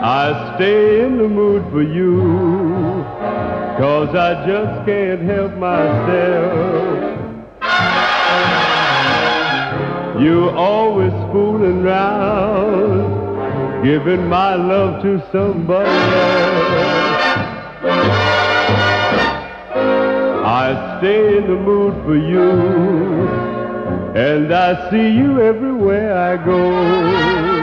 I stay in the mood for you, 'cause I just can't help myself. You're always fooling round, giving my love to somebody else. I stay in the mood for you, and I see you everywhere I go.